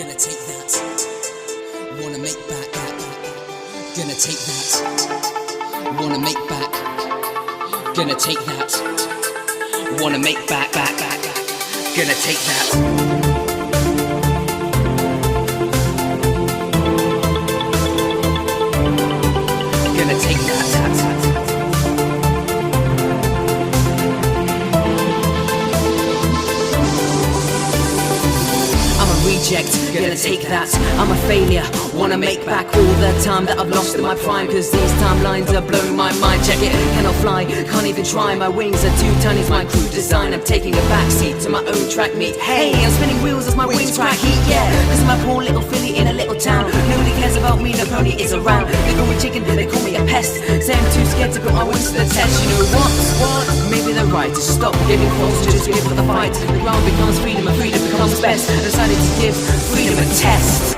Gonna take that. Wanna make back. Gonna take that. Wanna make back. Gonna take that. Wanna make back. Gonna take that. Gonna take that, I'm a failure. Wanna make back all the time that I've lost in my prime, cause these timelines are blowing my mind. Check it, cannot fly, can't even try. My wings are too tiny, it's my crew design. I'm taking a backseat to my own track meet. Hey, I'm spinning wheels as my wings crack heat, yeah. Cause I'm a poor little filly in a little town. Nobody cares about me, no pony is around. They call me chicken, they call me a pest. Say I'm too scared to put my wings to the test. You know what? Maybe they're right to stop giving false, just give up the fight. The ground becomes freedom and freedom becomes best. I decided to give freedom a test.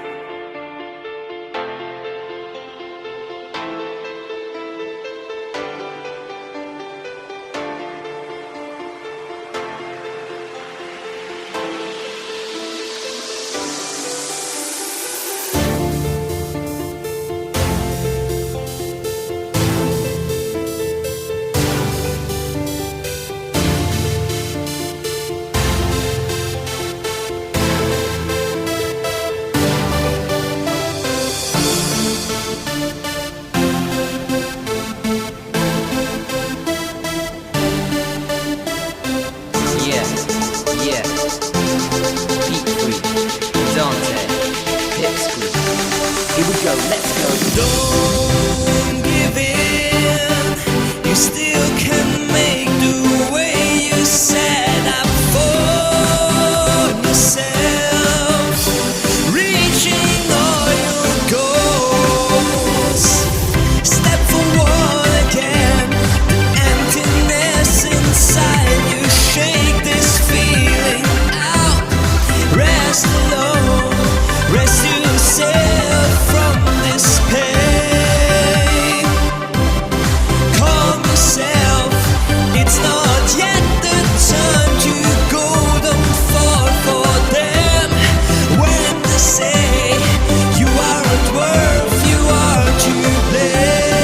Here we go, let's go. Don't give in, you still can make the way you set up for yourself, reaching all your goals. Step forward again, the emptiness inside you, shake this feeling out. Rest alone, rest yourself from this pain. Calm yourself, it's not yet the time to go. Don't fall for them when they say you aren't worth, you are to blame.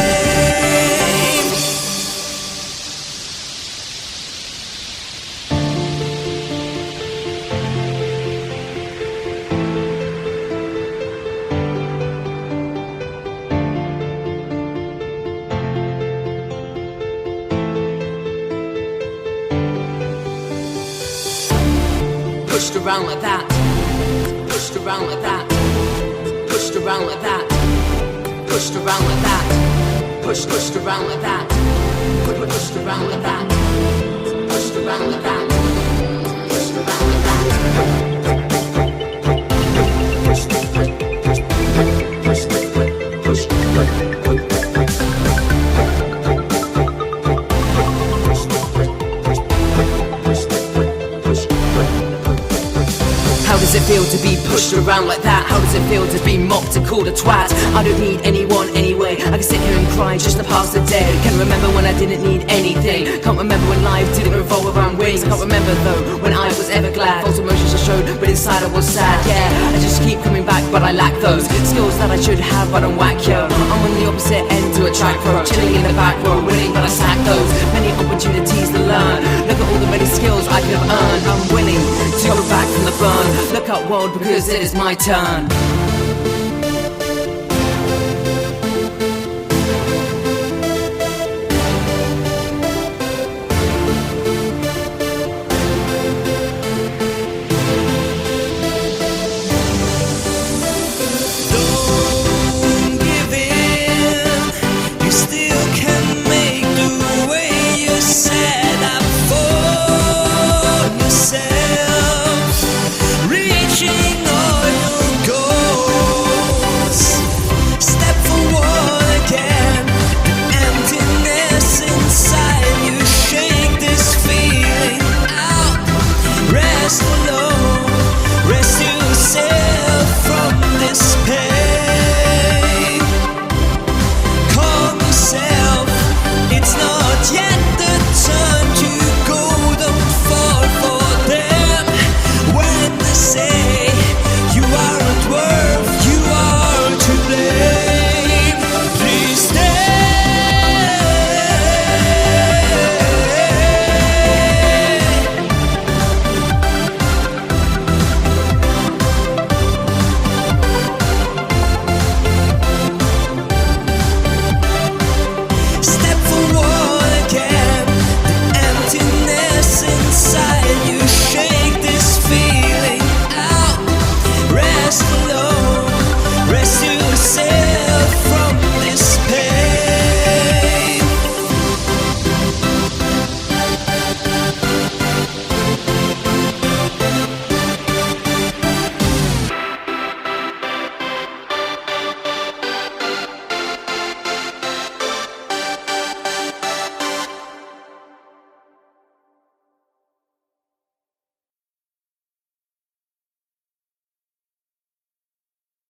Pushed around like that. Pushed around like that. Pushed around like that. Pushed around like that. Pushed around like that. Pushed around like that. Pushed around like that. Pushed around like that. How does it feel to be pushed around like that? How does it feel to be mocked and called a twat? I don't need anyone anyway. I can sit here and cry just to pass the day. Can't remember when I didn't need anything. Can't remember when life didn't revolve around wings. Can't remember though when I was ever glad. False emotions I showed, but inside I was sad. Yeah, I just keep coming back, but I lack those skills that I should have, but I'm whack, yo. I'm on the opposite end to a track row, chilling in the back row, winning, but I sack those many opportunities to learn. Look at all the many skills I could have earned. I'm willing to go back from the burn. Look up, world, because it is my turn. Don't give in, you still can make the way you set up for yourself, reaching all your goals. Step forward again, the emptiness inside you, shake this feeling out. Rest alone.